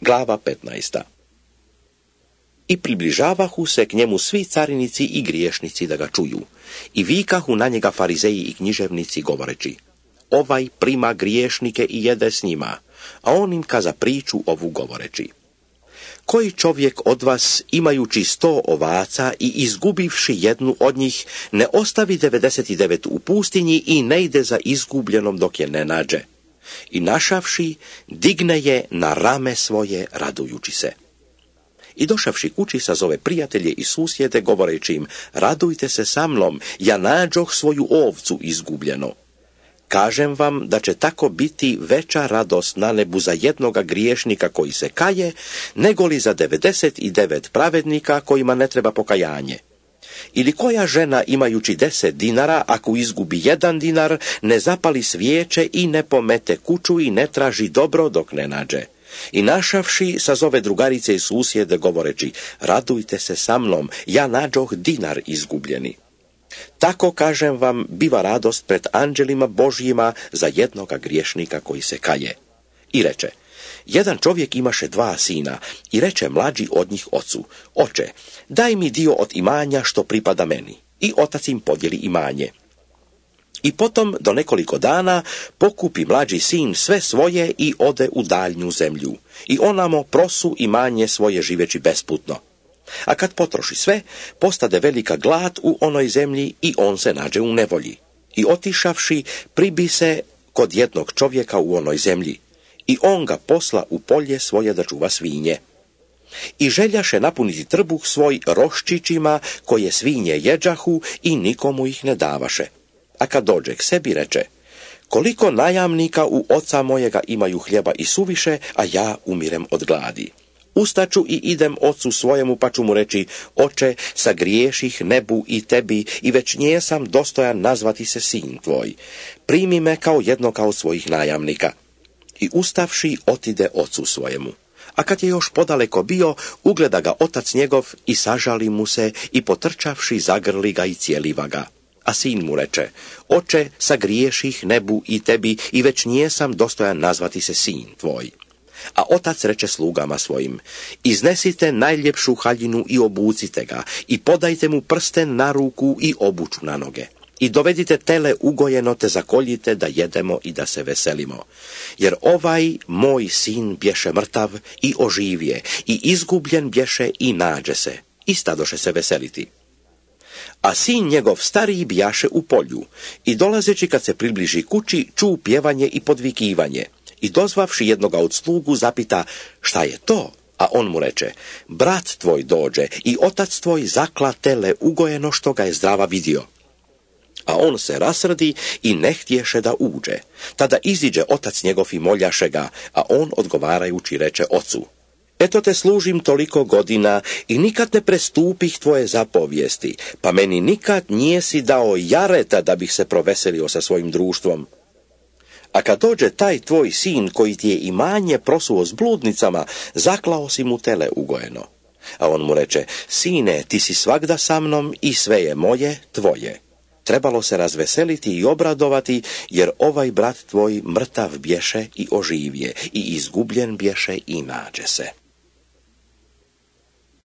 Glava 15. I približavahu se k njemu svi carinici i griješnici da ga čuju. I vikahu na njega farizeji i književnici govoreći: ovaj prima griješnike i jede s njima. A on im kaza priču ovu govoreći: koji čovjek od vas, imajući 100 ovaca i izgubivši jednu od njih, ne ostavi 99 u pustinji i ne ide za izgubljenom dok je ne nađe? I našavši, digne je na rame svoje radujući se. I došavši kući sazove prijatelje i susjede govoreći im: radujte se sa mnom, ja nađoh svoju ovcu izgubljeno. Kažem vam da će tako biti veća radost na nebu za jednoga griješnika koji se kaje, nego li za 99 pravednika kojima ne treba pokajanje. Ili koja žena imajući 10 dinara, ako izgubi 1 dinar, ne zapali svijeće i ne pomete kuću i ne traži dobro dok ne nađe. I našavši sazove drugarice i susjede govoreći: radujte se sa mnom, ja nađoh dinar izgubljeni. Tako, kažem vam, biva radost pred anđelima Božjima za jednoga griješnika koji se kaje. I reče: jedan čovjek imaše 2 sina i reče mlađi od njih ocu: oče, daj mi dio od imanja što pripada meni. I otac im podijeli imanje. I potom do nekoliko dana pokupi mlađi sin sve svoje i ode u daljnju zemlju. I onamo prosu imanje svoje živeći besputno. A kad potroši sve, postade velika glad u onoj zemlji i on se nađe u nevolji. I otišavši, pribi se kod jednog čovjeka u onoj zemlji. I on ga posla u polje svoje da čuva svinje. I željaše napuniti trbuh svoj roščićima koje svinje jeđahu i nikomu ih ne davaše. A kad dođe k sebi reče: koliko najamnika u oca mojega imaju hljeba i suviše, a ja umirem od gladi. Ustaću i idem ocu svojemu, pa ću mu reći: oče, sagriješih nebu i tebi i već njesam dostojan nazvati se sin tvoj. Primi me kao jednoga od svojih najamnika. I ustavši otide ocu svojemu. A kad je još podaleko bio, ugleda ga otac njegov i sažali mu se i potrčavši zagrli ga i cijeliva ga. A sin mu reče: oče, sagriješih nebu i tebi i već njesam dostojan nazvati se sin tvoj. A otac reče slugama svojim: iznesite najljepšu haljinu i obucite ga i podajte mu prsten na ruku i obuću na noge. I dovedite tele ugojeno te zakoljite da jedemo i da se veselimo. Jer ovaj moj sin bješe mrtav i oživje i izgubljen bješe i nađe se. I stadoše se veseliti. A sin njegov stariji bijaše u polju i dolazeći kad se približi kući ču pjevanje i podvikivanje. I dozvavši jednoga od slugu zapita: šta je to? A on mu reče: brat tvoj dođe i otac tvoj zakla tele ugojeno što ga je zdrava vidio. A on se rasrdi i ne htješe da uđe. Tada iziđe otac njegov i moljaše ga, a on odgovarajući reče ocu: eto te služim toliko godina i nikad ne prestupih tvoje zapovijesti, pa meni nikad nijesi dao jareta da bih se proveselio sa svojim društvom. A kad dođe taj tvoj sin koji ti je imanje prosuo s bludnicama, zaklao si mu tele ugojeno. A on mu reče: sine, ti si svagda sa mnom i sve je moje, tvoje. Trebalo se razveseliti i obradovati, jer ovaj brat tvoj mrtav bješe i oživje i izgubljen bješe i nađe se.